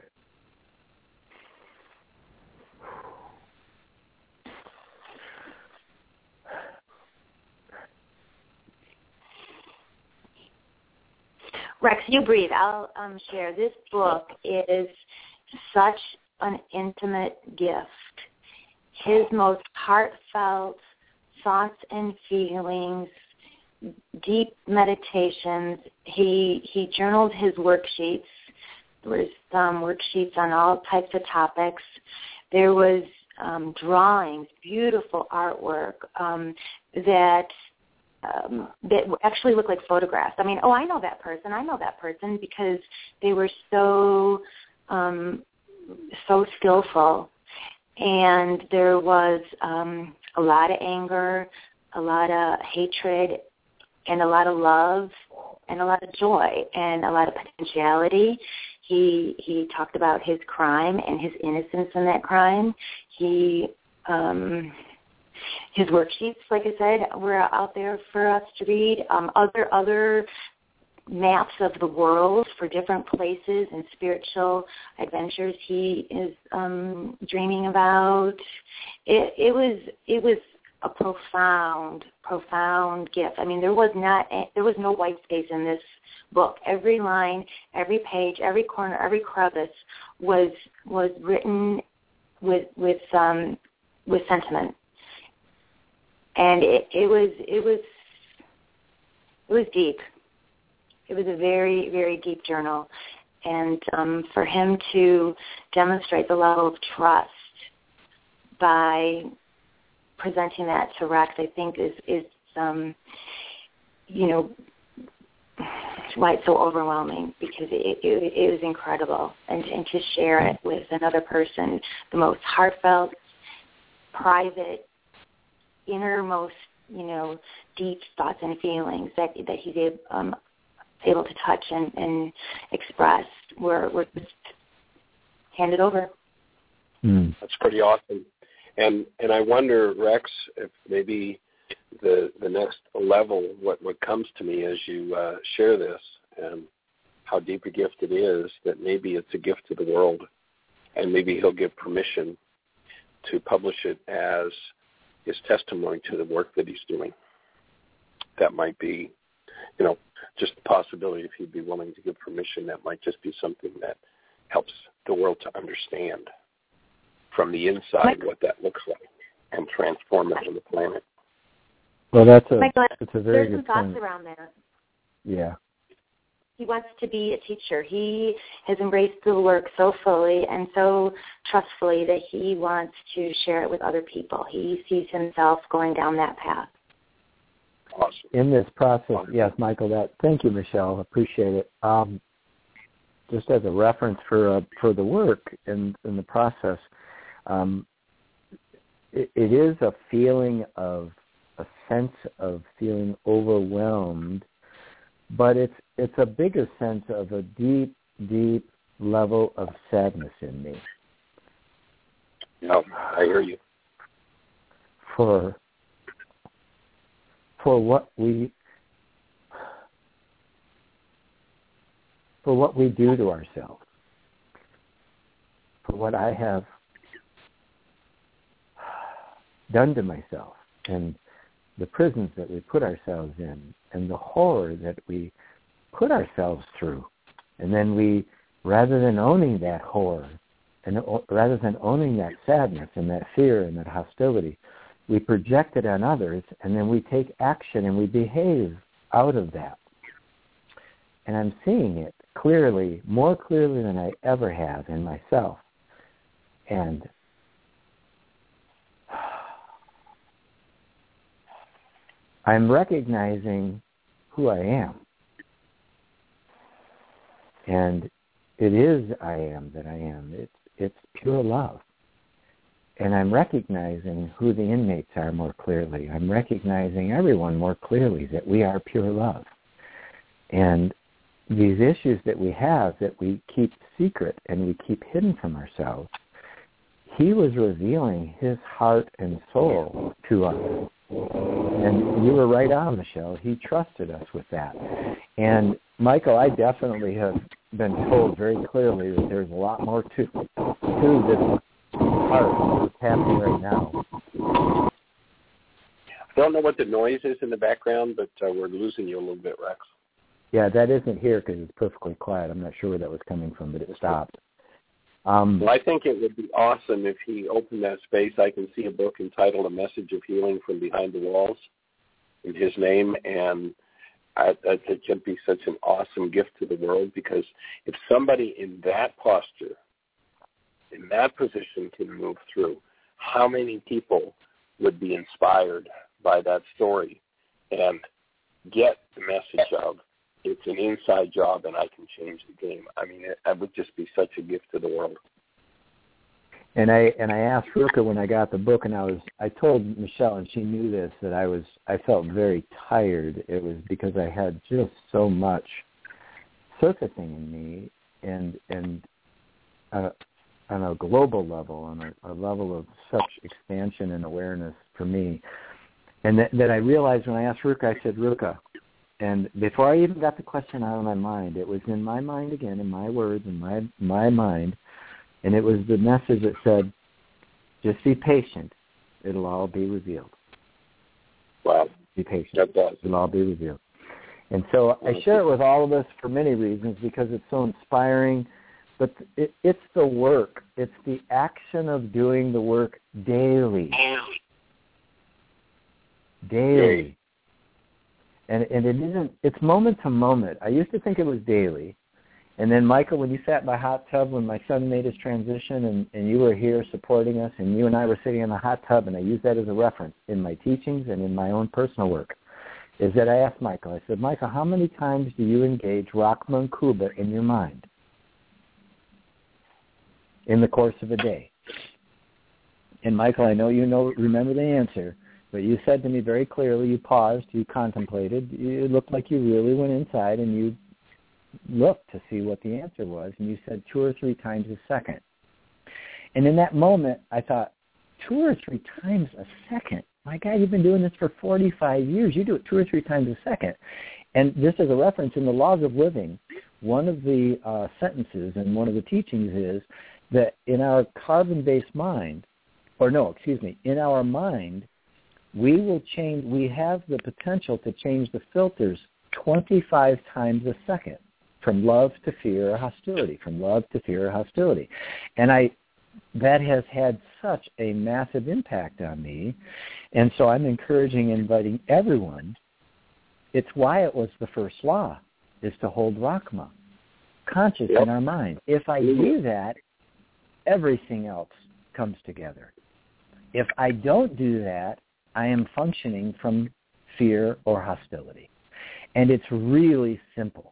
Rex, you breathe. I'll um, share. This book is such an intimate gift. His most heartfelt thoughts and feelings, deep meditations. He he journaled his worksheets. There was um, worksheets on all types of topics. There was um, drawings, beautiful artwork um, that um, that actually looked like photographs. I mean, oh, I know that person. I know that person because they were so um, so skillful. And there was um, a lot of anger, a lot of hatred, and a lot of love, and a lot of joy, and a lot of potentiality. He he talked about his crime and his innocence in that crime. He um, his worksheets, like I said, were out there for us to read. Um, other other. maps of the world for different places and spiritual adventures he is um, dreaming about. It, it was it was a profound, profound gift. I mean, there was not there was no white space in this book. Every line, every page, every corner, every crevice was was written with with um, with sentiment, and it, it was it was it was deep. It was a very, very deep journal. And um, for him to demonstrate the level of trust by presenting that to Rex, I think is, is um, you know, why it's so overwhelming, because it, it, it was incredible. And, and to share it with another person, the most heartfelt, private, innermost, you know, deep thoughts and feelings that, that he's able, um, able to touch and, and express were, were just handed over. Mm. That's pretty awesome. And and I wonder, Rex, if maybe the the next level, what, what comes to me as you uh, share this and how deep a gift it is, that maybe it's a gift to the world, and maybe he'll give permission to publish it as his testimony to the work that he's doing. That might be, you know, just the possibility, if he'd be willing to give permission, that might just be something that helps the world to understand from the inside Michael, what that looks like and transform it on the planet. Well, that's a, Michael, that's a very good good point. There's some thoughts around that. Yeah. He wants to be a teacher. He has embraced the work so fully and so trustfully that he wants to share it with other people. He sees himself going down that path. Awesome. In this process, yes, Michael. That thank you, Michelle. Appreciate it. Um, just as a reference for uh, for the work in in the process, um, it, it is a feeling of a sense of feeling overwhelmed, but it's it's a bigger sense of a deep, deep level of sadness in me. No, I hear you. For for what we for what we do to ourselves, for what I have done to myself, and the prisons that we put ourselves in, and the horror that we put ourselves through. And then we, rather than owning that horror, and rather than owning that sadness and that fear and that hostility, we project it on others, and then we take action and we behave out of that. And I'm seeing it clearly, more clearly than I ever have in myself. And I'm recognizing who I am. And it is I am that I am. It's it's pure love. And I'm recognizing who the inmates are more clearly. I'm recognizing everyone more clearly, that we are pure love. And these issues that we have, that we keep secret and we keep hidden from ourselves, he was revealing his heart and soul to us And you were right on, Michelle. He trusted us with that. And, Michael, I definitely have been told very clearly that there's a lot more to, to this part that's happening right now. I don't know what the noise is in the background, but uh, we're losing you a little bit, Rex. Yeah, that isn't here because it's perfectly quiet. I'm not sure where that was coming from, but it stopped. Um, well, I think it would be awesome if he opened that space. I can see a book entitled A Message of Healing from Behind the Walls in his name, and I, I, it could be such an awesome gift to the world, because if somebody in that posture, in that position can move through, how many people would be inspired by that story and get the message of, it's an inside job and I can change the game. I mean, it, it would just be such a gift to the world. And I and I asked Ruka when I got the book, and I was I told Michelle, and she knew this, that I was I felt very tired. It was because I had just so much surfacing in me, and and uh, on a global level, on a, a level of such expansion and awareness for me. And that, that I realized when I asked Ruka, I said, Ruka, and before I even got the question out of my mind, it was in my mind again, in my words, in my my mind, and it was the message that said, just be patient. It'll all be revealed. Wow. Be patient. That does. It'll all be revealed. And so I share it with all of us for many reasons, because it's so inspiring, but it, it's the work. It's the action of doing the work daily. Daily. And and it isn't, it's moment to moment. I used to think it was daily. And then, Michael, when you sat in my hot tub when my son made his transition, and, and you were here supporting us, and you and I were sitting in the hot tub, and I use that as a reference in my teachings and in my own personal work, is that I asked Michael, I said, Michael, how many times do you engage Rachma and Kuba in your mind in the course of a day? And, Michael, I know you know remember the answer, but you said to me very clearly, you paused, you contemplated, it looked like you really went inside and you looked to see what the answer was, and you said two or three times a second. And in that moment, I thought, two or three times a second? My God, you've been doing this for forty-five years. You do it two or three times a second. And this is a reference in the Laws of Living. One of the uh, sentences and one of the teachings is that in our carbon-based mind, or no, excuse me, in our mind, we will change, we have the potential to change the filters twenty-five times a second, from love to fear or hostility, from love to fear or hostility. And I, that has had such a massive impact on me. And so I'm encouraging and inviting everyone. It's why it was the first law, is to hold Rachma, conscious yep. in our mind. If I do that, everything else comes together. If I don't do that, I am functioning from fear or hostility. And it's really simple.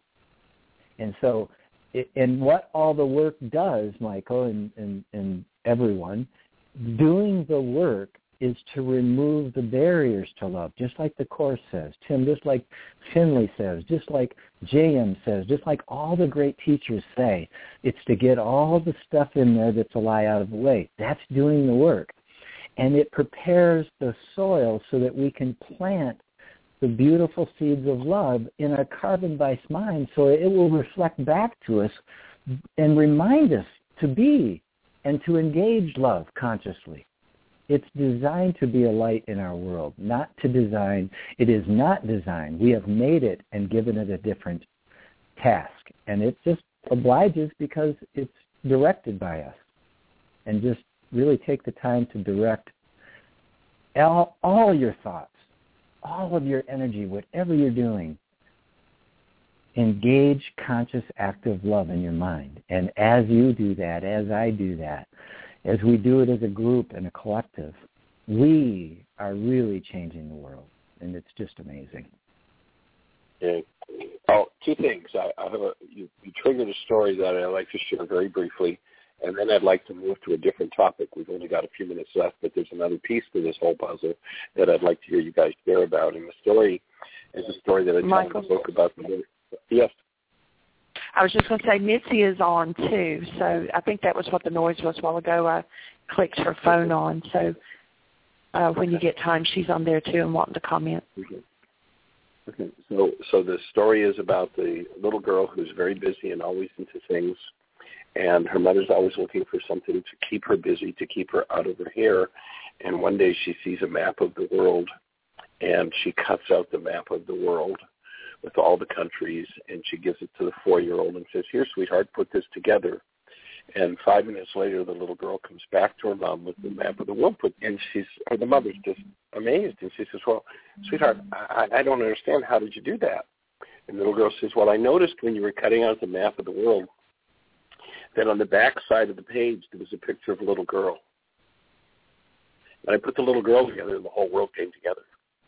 And so, it, and what all the work does, Michael and, and, and everyone, doing the work is to remove the barriers to love, just like the Course says, Tim, just like Finley says, just like J M says, just like all the great teachers say. It's to get all the stuff in there that's a lie out of the way. That's doing the work. And it prepares the soil so that we can plant the beautiful seeds of love in our carbon-based mind, so it will reflect back to us and remind us to be and to engage love consciously. It's designed to be a light in our world, not to design. It is not designed. We have made it and given it a different task. And it just obliges because it's directed by us. And just really take the time to direct all, all your thoughts, all of your energy, whatever you're doing. Engage conscious active love in your mind. And as you do that, as I do that, as we do it as a group and a collective, we are really changing the world. And it's just amazing. Yeah. Oh, two things. I, I have a, you, you triggered a story that I'd like to share very briefly, and then I'd like to move to a different topic. We've only got a few minutes left, but there's another piece to this whole puzzle that I'd like to hear you guys share about. And the story is a story that I told in the book about the Yes. I was just going to say Mitzi is on too, so I think that was what the noise was a while ago. I clicked her phone on, so uh, when you get time. She's on there too and wanting to comment. Okay. Okay. So, so the story is about the little girl who's very busy and always into things, and her mother's always looking for something to keep her busy, to keep her out of her hair. And one day she sees a map of the world, and she cuts out the map of the world with all the countries, and she gives it to the four-year-old and says, "Here, sweetheart, put this together." And five minutes later, the little girl comes back to her mom with the map of the world, put, and she's, or the mother's just amazed, and she says, "Well, sweetheart, I, I don't understand. How did you do that?" And the little girl says, "Well, I noticed when you were cutting out the map of the world that on the back side of the page there was a picture of a little girl. And I put the little girl together, and the whole world came together.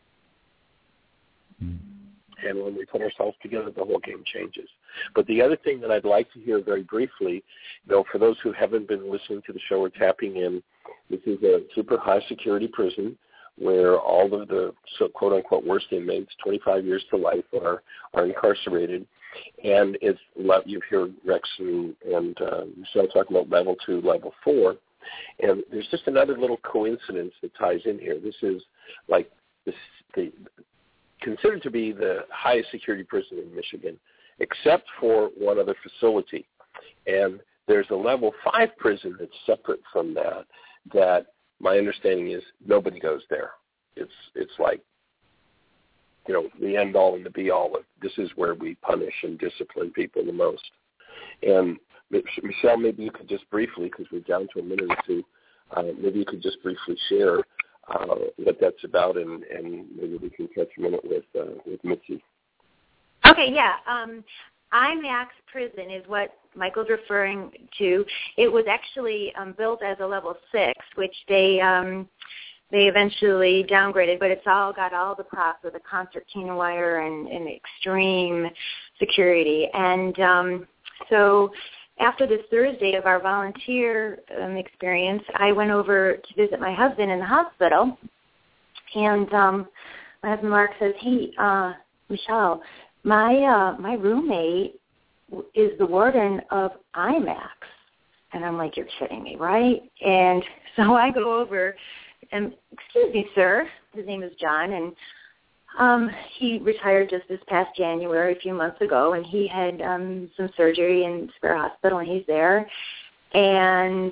And when we put ourselves together, the whole game changes." But the other thing that I'd like to hear very briefly, you know, for those who haven't been listening to the show or tapping in, this is a super high security prison where all of the so quote unquote worst inmates, twenty-five years to life, are are incarcerated. And it's you hear Rex and, and uh, Michelle talking about level two, level four. And there's just another little coincidence that ties in here. This is like this, the considered to be the highest security prison in Michigan, except for one other facility. And there's a level five prison that's separate from that, that my understanding is nobody goes there. It's it's like, you know, the end all and the be all of this is where we punish and discipline people the most. And Michelle, maybe you could just briefly, because we're down to a minute or two, uh, maybe you could just briefly share uh, what that's about, and, and maybe we can catch a minute with uh, with Mitzi. Okay, yeah. Um, IMAX prison is what Michael's referring to. It was actually um, built as a level six, which they um, they eventually downgraded, but it's all got all the props with the concertina wire and, and extreme security. And um, so after this Thursday of our volunteer um, experience, I went over to visit my husband in the hospital, and um, my husband Mark says, "Hey, uh, Michelle, my uh, my roommate is the warden of IMAX." And I'm like, "You're kidding me, right?" And so I go over, and, "Excuse me, sir." His name is John, and um, he retired just this past January, a few months ago, and he had um, some surgery in Spare Hospital, and he's there. And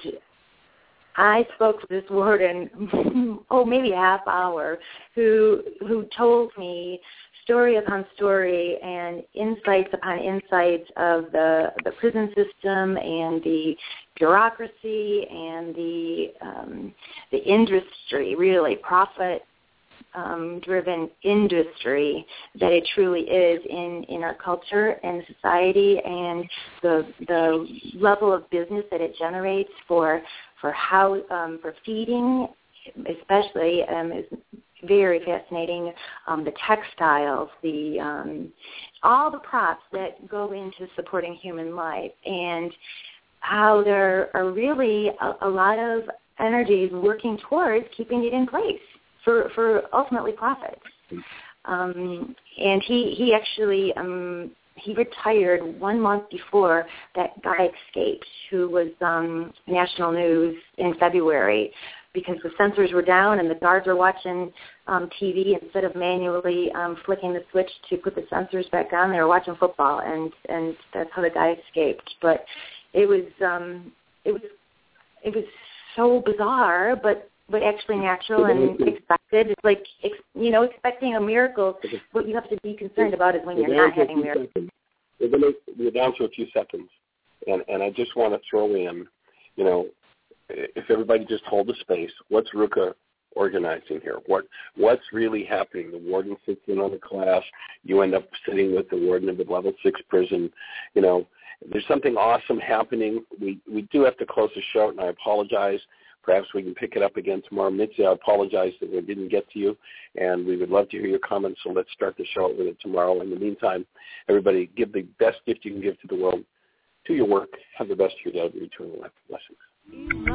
I spoke to this warden, oh, maybe a half hour, who who told me story upon story and insights upon insights of the the prison system and the bureaucracy and the um, the industry, really profit um, driven industry that it truly is in, in our culture and society, and the the level of business that it generates for for how um, for feeding, especially um, is very fascinating. Um, the textiles, the um, all the props that go into supporting human life, and how there are really a, a lot of energies working towards keeping it in place for, for ultimately profit. Um, and he he actually um, he retired one month before that guy escaped, who was um, national news in February, because the sensors were down and the guards were watching um, T V instead of manually um, flicking the switch to put the sensors back on. They were watching football, and, and that's how the guy escaped. But it was um, it was it was so bizarre, but but actually natural and expected. It's like, you know, expecting a miracle. What you have to be concerned about is when you're not having miracles. We're, gonna, we're down to a few seconds, and, and I just want to throw in, you know, if everybody just hold the space, what's R U C A organizing here? What What's really happening? The warden sits in on the class. You end up sitting with the warden of the level six prison. You know, there's something awesome happening. We we do have to close the show, and I apologize. Perhaps we can pick it up again tomorrow. Mitzi, I apologize that we didn't get to you, and we would love to hear your comments, so let's start the show with it tomorrow. In the meantime, everybody, give the best gift you can give to the world. Do your work. Have the best of your day. Eternal life. Blessings.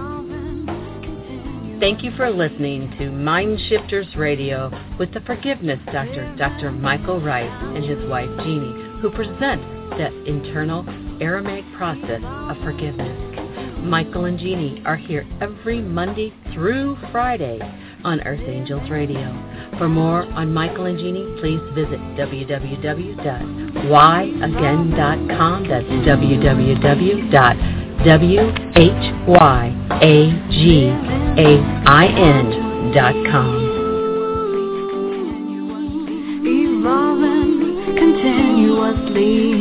Thank you for listening to Mind Shifters Radio with the Forgiveness Doctor, Doctor Michael Rice, and his wife Jeanie, who present the internal Aramaic process of forgiveness. Michael and Jeanie are here every Monday through Friday on Earth Angels Radio. For more on Michael and Jeanie, please visit w w w dot why again dot com. That's w w w dot why again dot com. Evolving continuously.